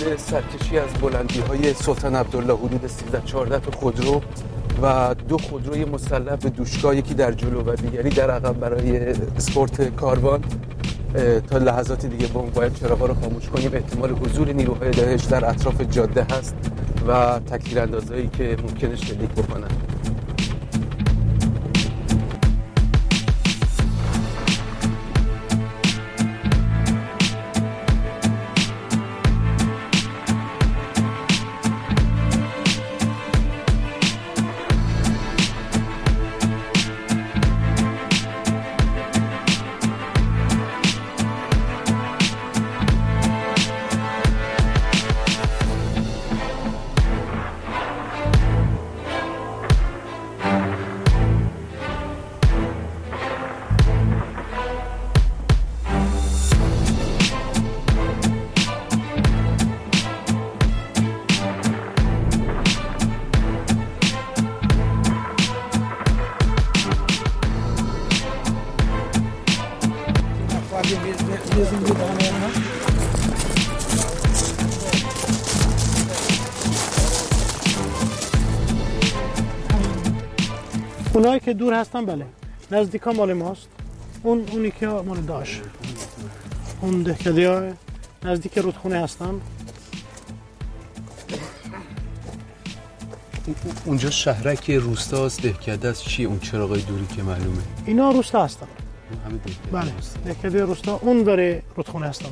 سرکشی از بلندی‌های سلطان عبدالله حدود 13-14 تا خودرو و 2 خودروی مسلح به دوشگاه، یکی در جلو و دیگری در عقب برای اسکورت کاروان. تا لحظات دیگه باید چراغا رو خاموش کنیم. احتمال حضور نیروهای داعش در اطراف جاده هست و تکتیراندازایی که ممکنه شلیک بکنن. اونایی که دور هستن بله نزدیکا مال ماست. اونی که مال داعش. اون دهکده‌ها نزدیک رودخونه هستن. اونجا شهرک روستاست، دهکده است، چیه اون چراغای دوری که معلومه؟ اینا روستا هستن. همه دهکده. بله دهکده روستا اون داره رودخونه هستن.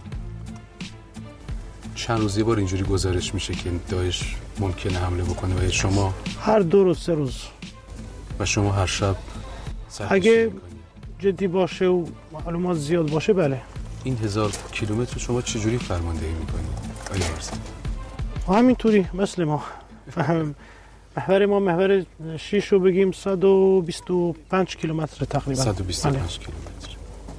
چند روز یه بار اینجوری گزارش میشه که داعش ممکنه حمله بکنه و شما هر 2 روز 3 روز و شما هر شب اگه جدی باشه و معلومات زیاد باشه بله. این 1000 کیلومتر شما چجوری فرماندهی میکنید آیا ارسل؟ همینطوری مثل ما محور ما محور 6 رو بگیم 125 کیلومتر تقریبا. 125 کیلومتر.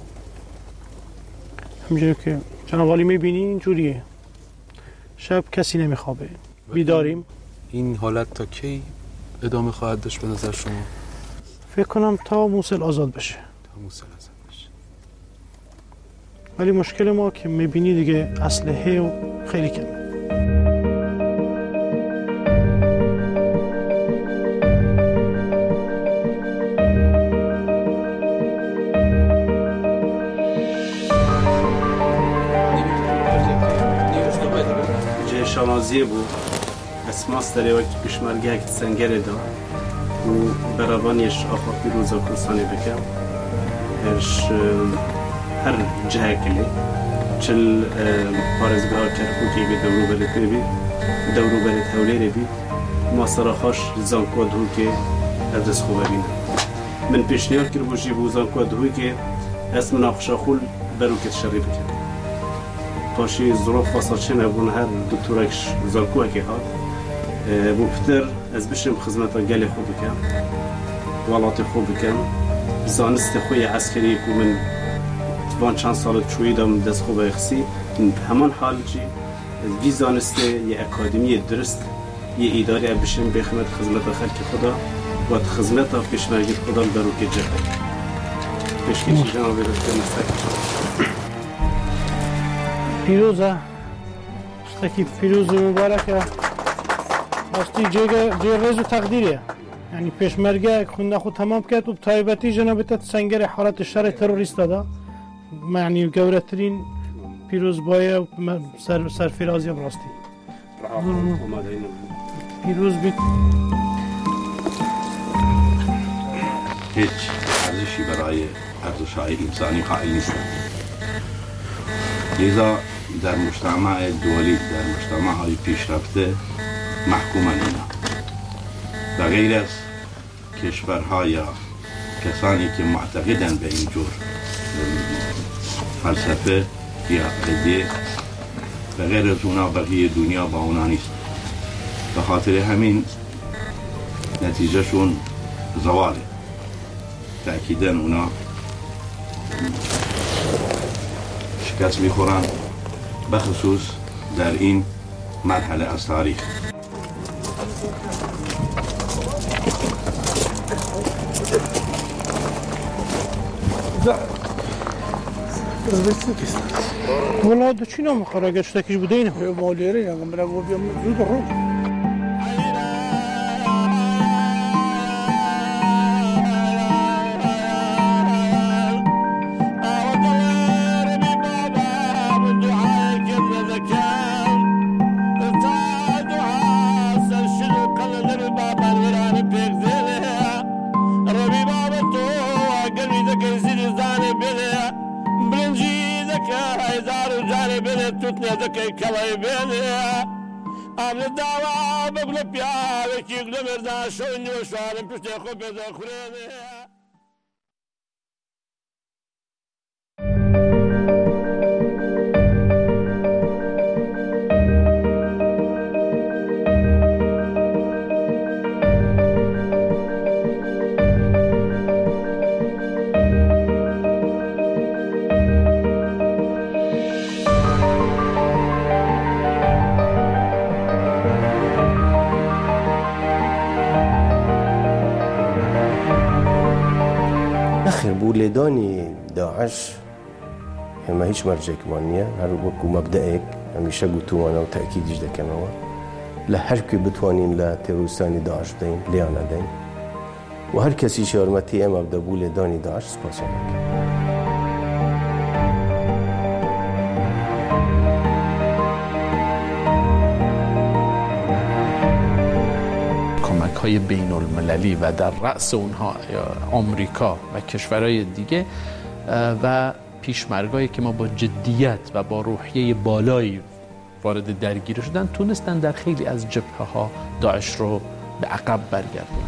همینجوری که جناب عالی میبینی اینجوریه. شب کسی نمیخوابه. بیداریم. این حالت تا کی ادامه خواهد داشت به نظر شما؟ فکر کنم تا موصل آزاد بشه. تا موصل آزاد بشه. ولی مشکل ما که میبینی دیگه اسلحه و خیلی کمه. شانازیه بود اسماس داره وقتی پشمرگه که سنگره دا و برابانیش آخاقی روزا کنسانی بکم هر جهه کلی چل پارزگاه کرکوکی به دورو بلد بی دورو بلد حوله بی ما سراخاش زانکو دهو که ادرس خوبه بینه من پیشنیار کرد بوشی بو زانکو دهوی که اسم ناخشا خول بروکت شری بکم پاشی ظروف فاصله نبود هر دکترش زانکوه که هات بوفتر از بشم خدمت گل خوب بکم ولات خوب بکم زانست خوی عسکری که من توان چند سال چوی دام دست خوب اخسی همان حال چی وی زانست یه اکادمی درست یه اداره بشم به خدمت خلق خدا و خدمت پیشمرگی خدا برو که جهت پیشکش جناب دکتر مستقیم پیروزه اشتکی پیروز مبارکه راستی جرز و تقدیریه یعنی پیشمرگه خونده خود تمام کرد و تایبتی جنابتت سنگر حالت شر تروریست داده معنی گورترین پیروز بایه سرفرازی براستی پیروز بید هیچ ارزشی برای ارزش‌های انسانی قائل نیست. لذا در مجتمع دولی در مجتمع‌های پیشرفته محکومن اینا و غیر از کشورها یا کسانی که معتقدن به اینجور فلسفه یا عقیده و غیر از اونا بقیه دنیا با اونا نیست. به خاطر همین نتیجه شون زواله. تأکیداً اونا شکست میخورن بخصوص در این مرحله از تاریخ. Rozbezpečí se. والله دو چی نام خراج اشتکیش بوده اینه مالیره یا من گفت زود رو ذكي كلاي بيني أمن الدعوة بقول بيالك يقول مرزا شوني وشارم بتشتخو بذكرني بولدانی داعش همه هیچ مرجع کمانیه هر وقت مبدأک همیشه گوتوانا و تأکیدش دکنوا لهر که بتوانین لتروریستانی داعش دین لیانا دین و هر کسی شرمتی مبدأ بولدانی داعش سپاسا میکنه. های بین المللی و در رأس اونها آمریکا و کشورهای دیگه و پیشمرگایی که ما با جدیت و با روحیه بالایی وارد درگیری شدن تونستن در خیلی از جبهه ها داعش رو به عقب برگردونن.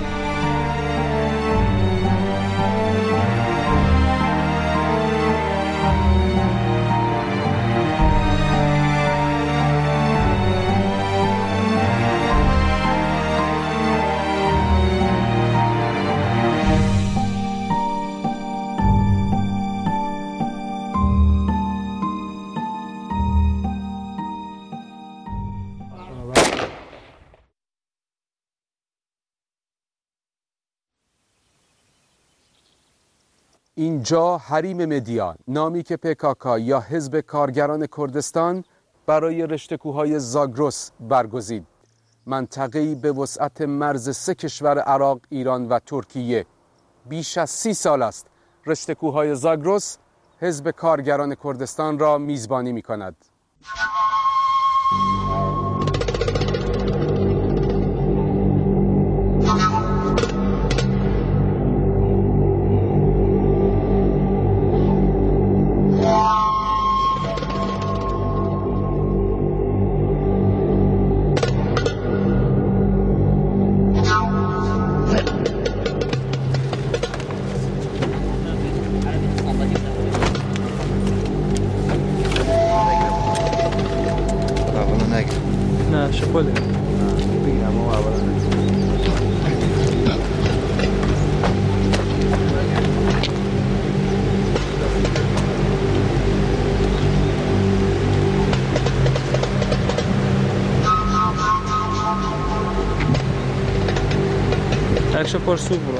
اینجا حریم مدیان، نامی که PKK یا حزب کارگران کردستان برای رشته‌کوهای زاگرس برگزید. منطقه‌ای به وسعت مرز 3 کشور عراق، ایران و ترکیه. بیش از 30 سال است رشته‌کوهای زاگرس حزب کارگران کردستان را میزبانی می‌کند. Якщо порсу було.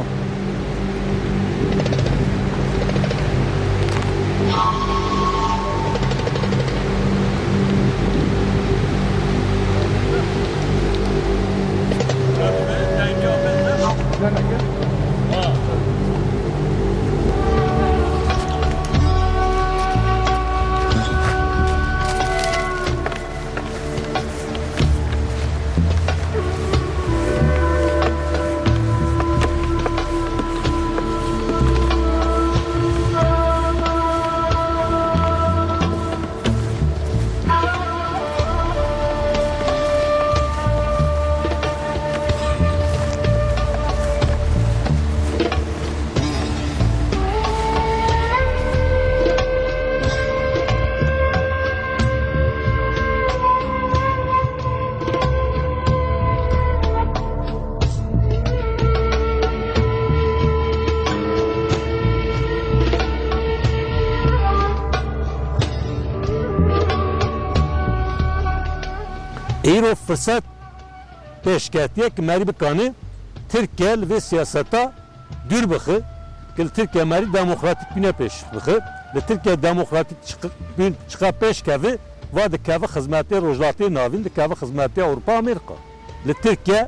ایرو فرصت پیشکتیه که مری بکنه ترکیه لوی سیاستا دور بخه که ترکیه مری دموکراتیک بینه پیش بخه لترکیه دموکراتیک چقا پیش کوی و دکوی خدمتی روجلاتی ناوین دکوی خدمتی اروپا امریکا لترکیه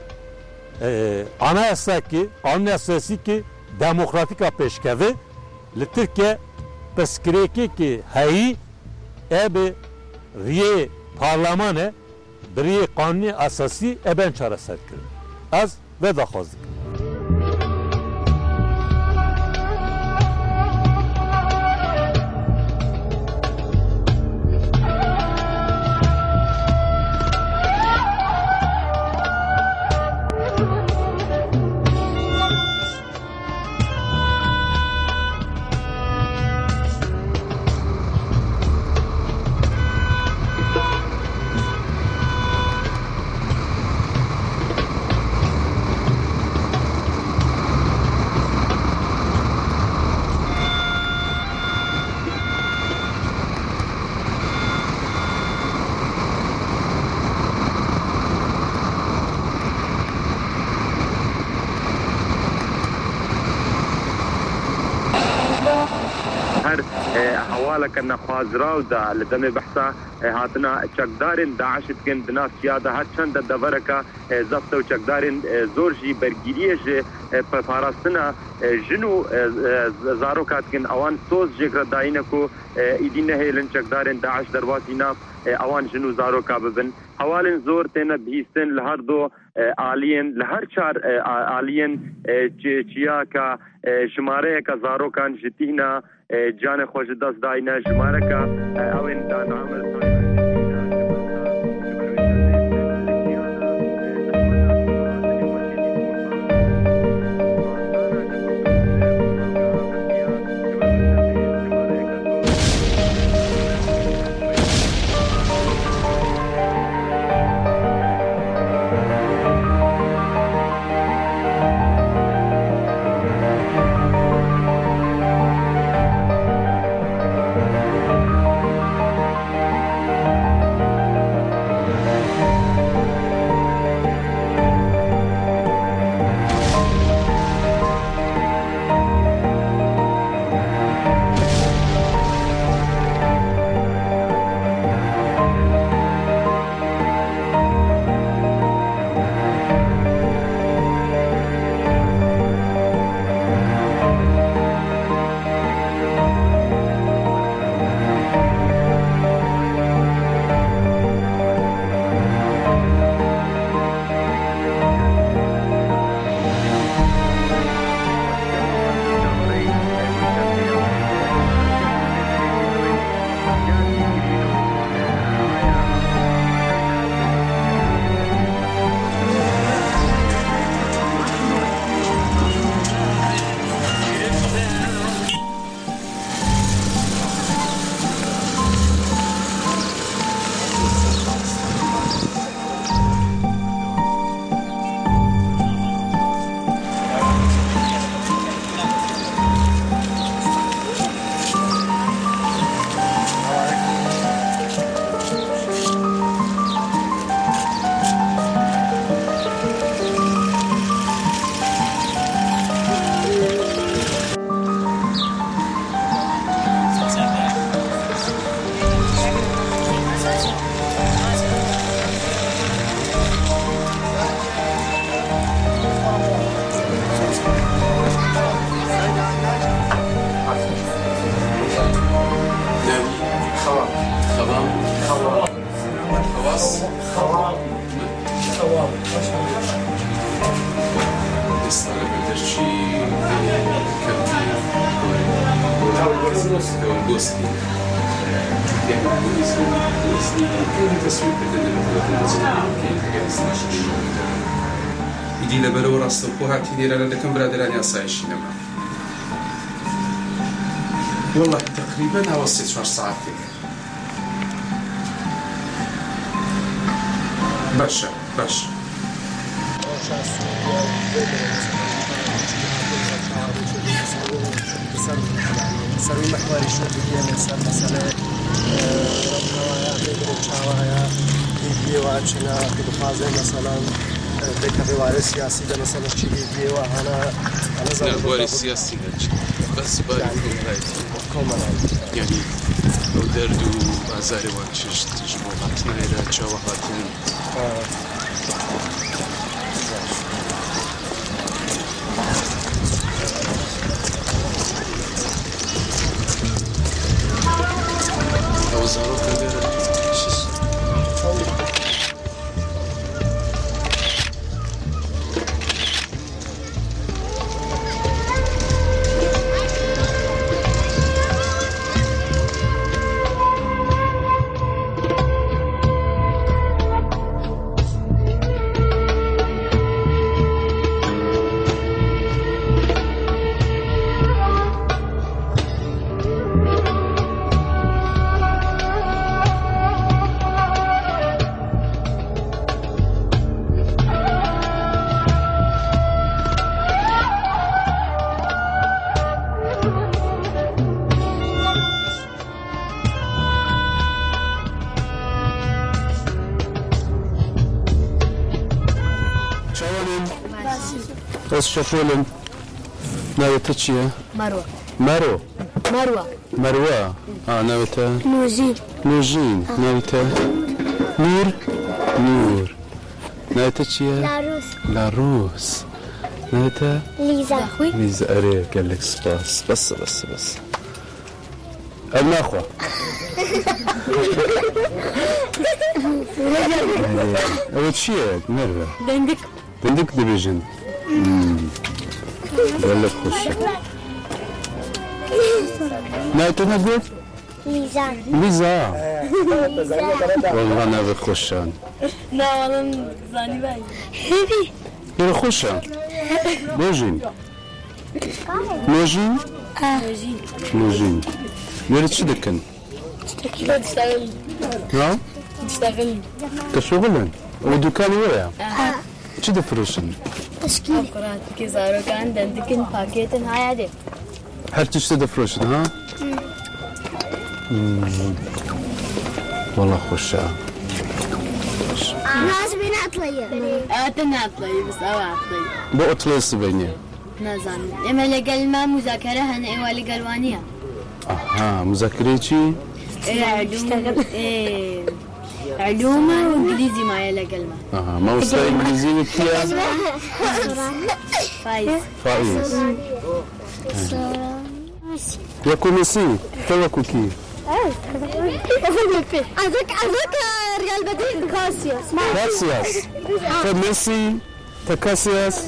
anayasası ki demokratika peşkevi Türkiye peskireki ki hayi ebe riye parlamanı riye kanuni asası eben çareser kırın. Az ve da xazdık. حوالك النخوازراو دا لدم بحثا هاتنا چکدارن داعش تكن دناف سيادة هات چند دوركا زفت و چکدارن زورجي برگیریش پاراستنا جنو زاروكات كن اوان سوز جگر داينكو ايدين هيلن چکدارن داعش درواتينا اوان جنو زاروكا ببن حوالن زور تينا بهيستن لهر دو آلين لهر چار آلين چيا کا شماره کا زاروكان جتينا جان خوش دست داینه شماره که اوین دان عمل إدي لبلو راستوكوها تدير على لكم برادران يصايشين معه والله تقريبا هو 16 ساعة باشا سروي محوري شو بدي مثلا ربنا يا بيدر تشاوايا بيبي واتشنا بخازن مثلا بكبوار سياسي ده مثلا شيء بيه وأنا لا بواري سياسي ده بس باري يعني لو دردو بازاري وانشش تجمع هاتنا إلى تشاوه هاتن وزارو كبيرة شس بس شكرا ناويتشيا مروة مروة ناويتا نوجين ناويتا نور ناويتشيا لاروس ناويتا ليزا أري قال لك سباس بس أبنا أخوة أول شيء مرة دندك ديفيجن قال لك خش ما تنهدد ليزا والله أنا بخشان لا والله زاني باي يلا خشان نوجين يلا تشدكن تشتغل ها كشغلن ودكان ويا چه فروشن تشكيل قرات كزارو كان دندكن باكيتن هاي دي هر تشتد فروشن ها والله خوشا لازم نطلع بس اطلع بو اطلع سبيني نازن اما لقال ما مذاكره هنا ايوالي قلوانيه مذاكرتي علوم وانجليزي معايا لقلمه ما هو استاذ انجليزي كيا فايز يا كوميسي توا كوكي أذاك ريال مدريد كاسياس ميسي كاسياس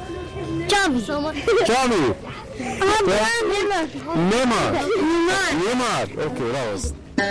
جافي نيمار اوكي راوز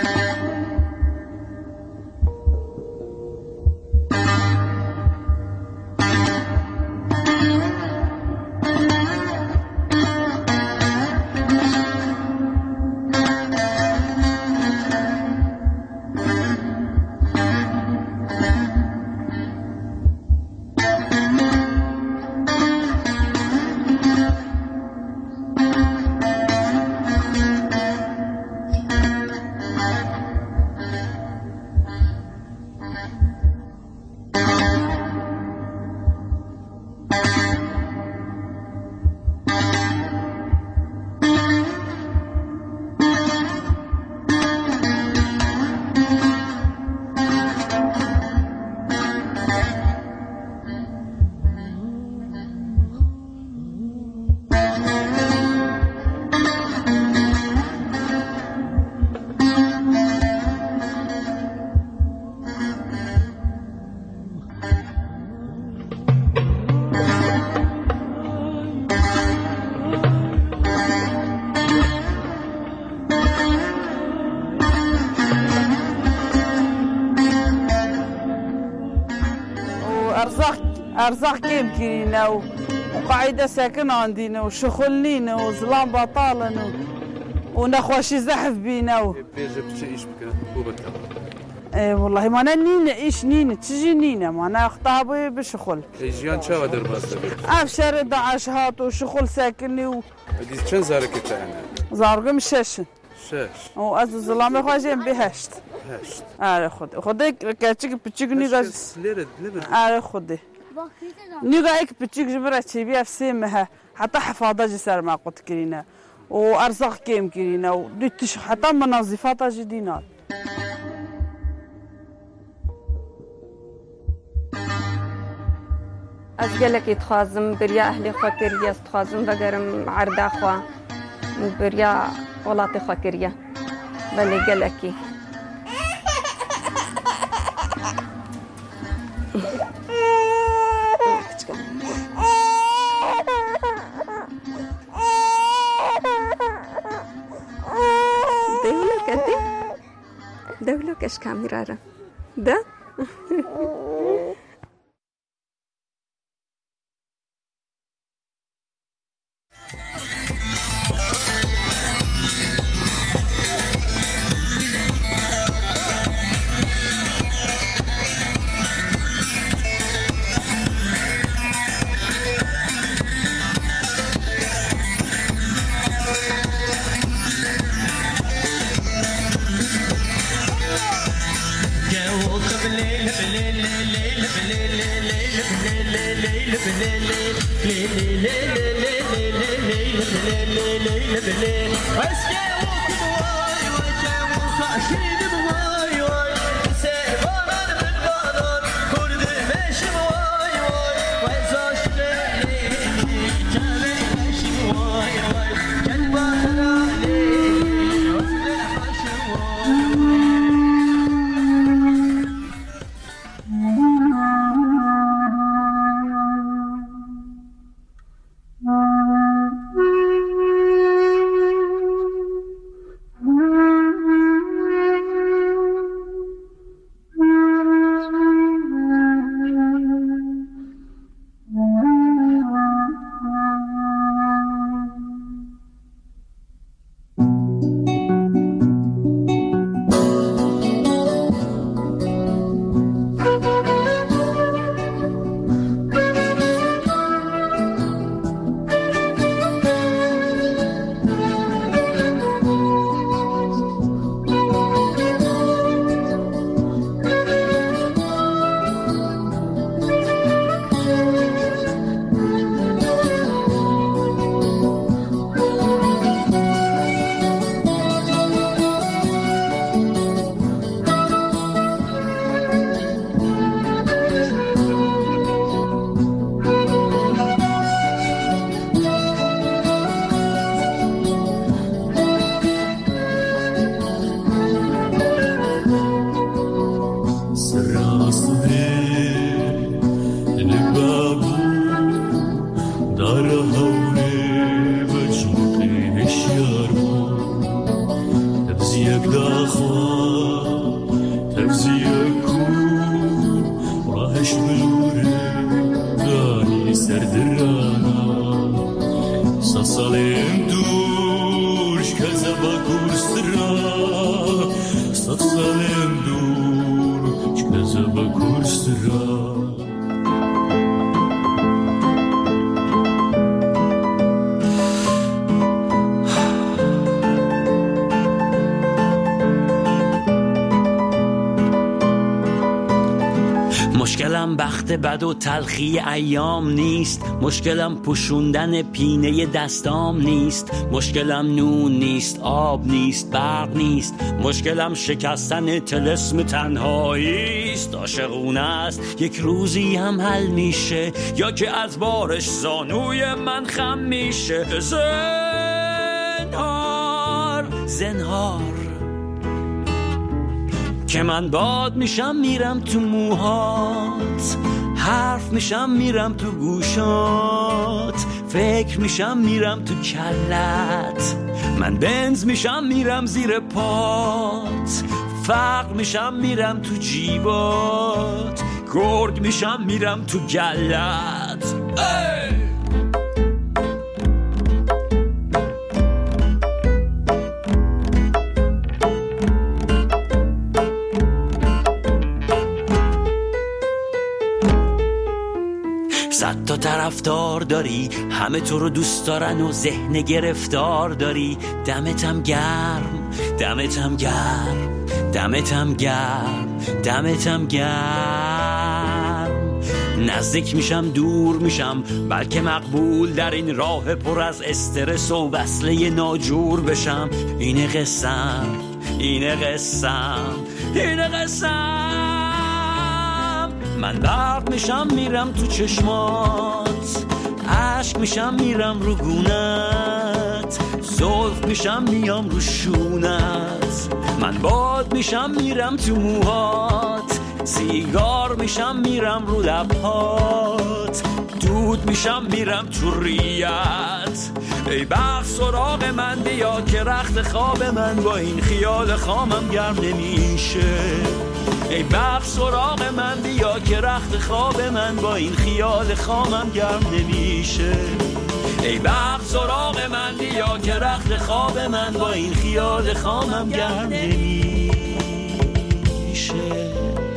أرزاق كيم كينا وقاعدة ساكن عندنا وشغلنينا وظلام بطالنا ونخواشي زحف بينا بيجي بك والله ما أنا نينا تجي نينا ما أنا أخطابي بشغل جيان شو در بس أفشر 11 هات وشغل ساكني دي چند زارك تاعنا زارقم شش و ظلام خواجم بهشت آره خودی کچک پچکنی گاز آره خودی نيجا إيك بتشيك جبرة تشيبيها في سيمها حتى حفاضة جسر ما قلت كرينا وأرزاق كيم كرينا وديتش حتى منظفات جدينا. أزجلك يتخازم بريا أهلي خاكريا استخازم بقرم عرض أخوا بريا ولاتي خاكريا بلي قلكي دولك ايش كاميرا ده مشکلم بخت بد و تلخی ایام نیست، مشکلم پوشوندن پینه دستام نیست، مشکلم نون نیست، آب نیست، برق نیست، مشکلم شکستن طلسم تنهایی است. عاشقونه است یک روزی هم حل میشه، یا که از بارش زانوی من خم میشه. زنهار که من باد میشم میرم تو موهات، حرف میشم میرم تو گوشات، فکر میشم میرم تو کلت، من بنز میشم میرم زیر پات، فقر میشم میرم تو جیبات، گرگ میشم میرم تو گلت. صد تا طرفدار داری، همه تو رو دوست دارن و ذهن گرفتار داری. دمتم گرم، دمتم گرم، دمتم گرم، دمتم گرم. نزدیک میشم دور میشم، بلکه مقبول در این راه پر از استرس و وصله ناجور بشم. اینه قسم، اینه قسم، اینه قسم. من برق میشم میرم تو چشمات، عشق میشم میرم رو گونت، زلف میشم میام رو شونت. من باد میشم میرم تو موهات، سیگار میشم میرم رو لبهات، دود میشم میرم تو ریت. ای بخت سراغ من بیا که رخت خواب من با این خیال خامم گرم نمیشه. ای بخت سراغ من بیا که رخت خواب من با این خیال خامم گرم نمیشه. ای بخت سراغ من بیا که رخت خواب من با این خیال خامم گرم نمیشه.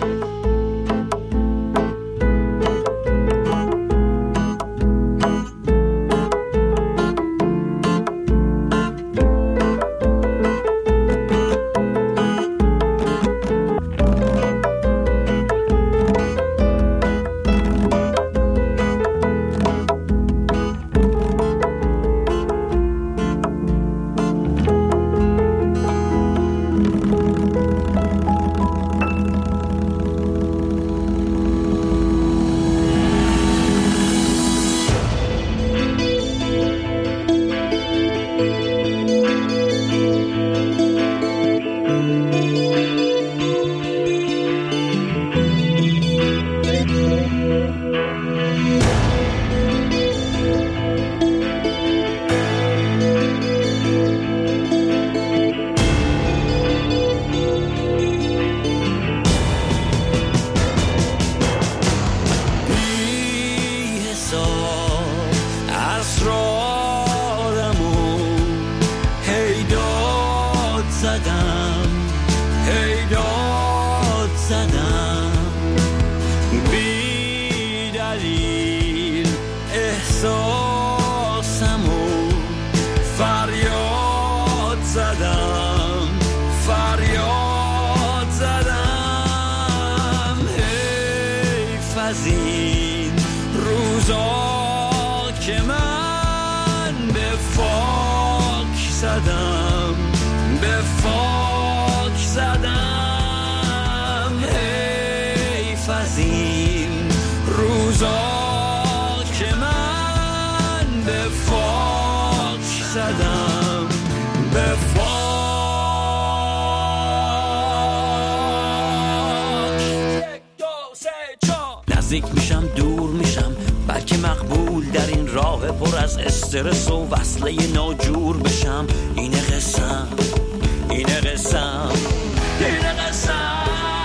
نزدیک میشم دور میشم، بلکه مقبول در این راه پر از استرس و وصله ناجور بشم. اینه قسم، اینه قسم، اینه قسم.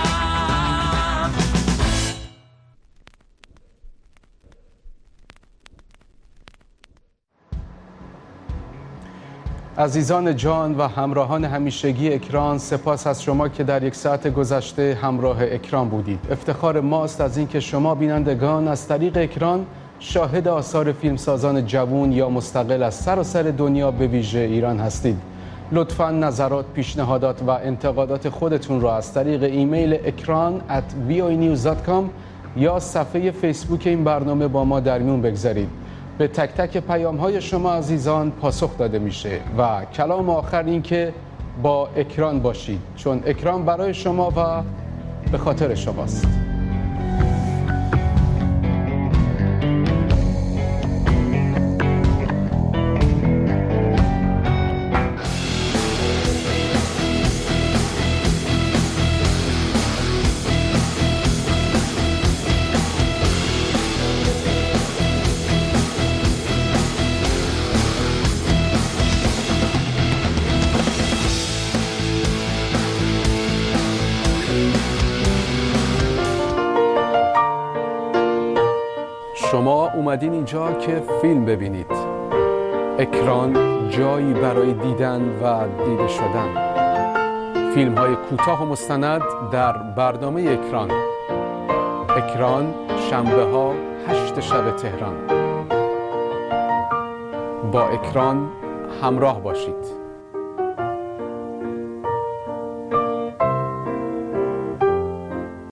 عزیزان جان و همراهان همیشگی اکران، سپاس از شما که در یک ساعت گذشته همراه اکران بودید. افتخار ماست از اینکه شما بینندگان از طریق اکران شاهد آثار فیلمسازان جوان یا مستقل از سراسر دنیا به ویژه ایران هستید. لطفاً نظرات، پیشنهادات و انتقادات خودتون را از طریق ایمیل ekran@voanews.com یا صفحه فیسبوک این برنامه با ما در میون بگذارید. به تک تک پیام‌های شما عزیزان پاسخ داده میشه و کلام آخر این که با اکران باشید، چون اکران برای شما و به خاطر شماست. شما اومدین اینجا که فیلم ببینید. اکران جایی برای دیدن و دیده شدن. فیلم های کوتاه و مستند در برنامه اکران. اکران شنبه ها 8 شب تهران. با اکران همراه باشید.